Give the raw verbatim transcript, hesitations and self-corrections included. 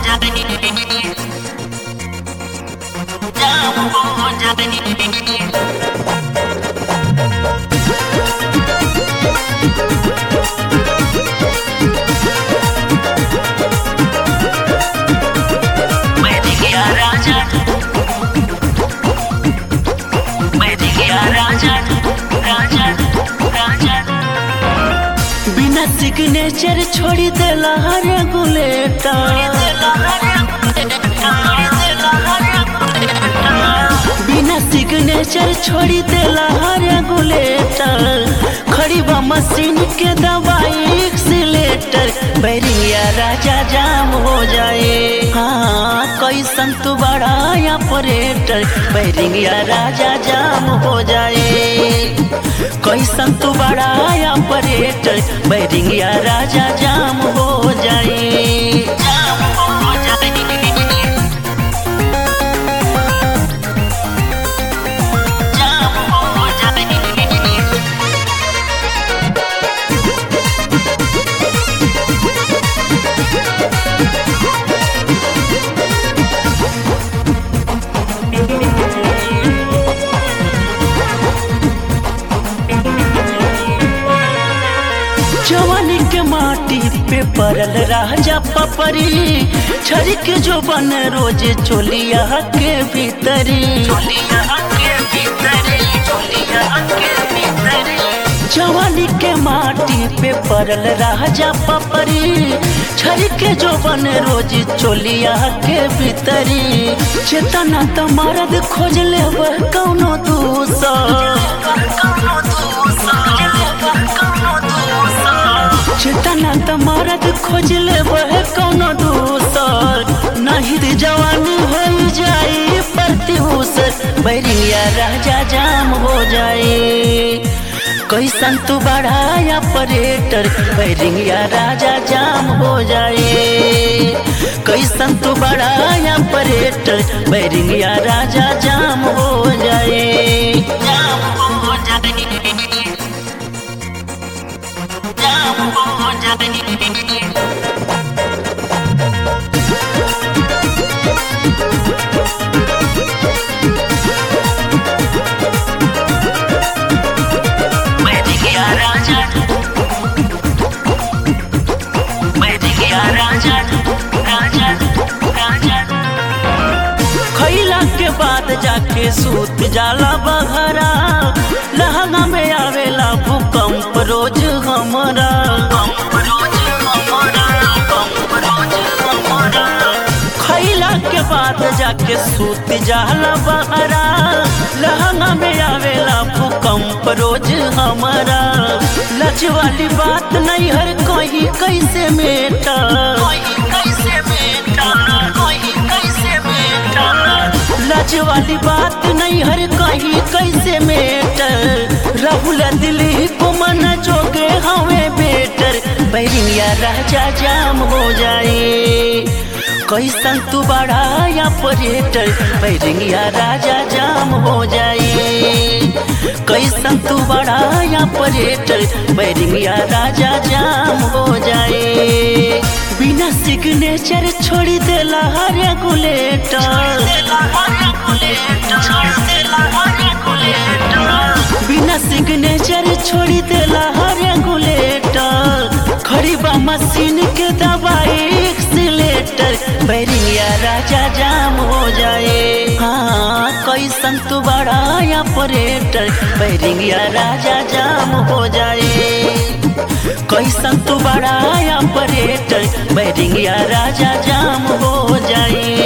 बिना सिग्नेचर छोड़ी देला रेगुलेटर, बिना सिग्नेचर छोड़ी देला रेगुलेटर, खड़ी बा मशीन के दवाई एक्सीलेटर, बैरिया राजा जाम हो जाए। हाँ कैसन तू बड़ा ऑपरेटर, बैरिया राजा जाम हो जाए। कैसन तू बड़ा ऑपरेटर, बैरिया राजा जाम हो जाए। जाम हो जाए, जाम हो जाए। जवानी के माटी पे परल राजा पपरी, छरी के जो बन रोज चोलिया के भीतरी, चोलिया के भीतरी, चोलिया के भीतरी। जवानी के माटी पे परल राजा पपरी, छरी के जो बन रोज चोलिया के भीतरी। चेतना तो मरद खोज ले वह कौनो दूसर, चेतना तो मरद खोज ले वह कौनो दूसर, नहीं दी जवानी हो जाए प्रत्युषर, बैरिया राजा जाम हो जाए। कैसन तू बड़ा ऑपरेटर, बैरिया राजा जाम हो जाए। कैसन तू बड़ा ऑपरेटर, बैरिया राजा जाम हो जाए। जाम हो जाए, जाम हो जाए। बैरिया राजा, बैरिया राजा, राजा, राजा। खैला के बाद जाके सूत जाला बहरा, लहंगा में आवेला भूकंप रोज हमारा, खैला के बाद जाके सूत जाला बहरा, लहंगा में आवेला भूकंप रोज हमारा। लज वाली बात नहीं हर कोई कैसे मेटा, लज वाली बात नहीं हर कहीं कैसे मेटर, राहुल दिलीप मन जोगे हमें बेटर, बैरिया राजा जाम हो जाए। कैसन तू बड़ा ऑपरेटर, बैरिया राजा जाम हो जाए। कैसन तू बड़ा ऑपरेटर, बैरिया राजा जाम हो जाए। बिना सिग्नेचर छोड़ी देला रेगुलेटर, बिना सिग्नेचर छोड़ी देला रेगुलेटर, खड़ी बा मशीन के दवाई एक्सीलेटर, बैरिया राजा जाम हो जाए। हाँ कैसन तू बड़ा ऑपरेटर, बैरिया राजा जाम हो जाए। कैसन तू बड़ा ऑपरेटर, बैरिया राजा जाम हो जाए।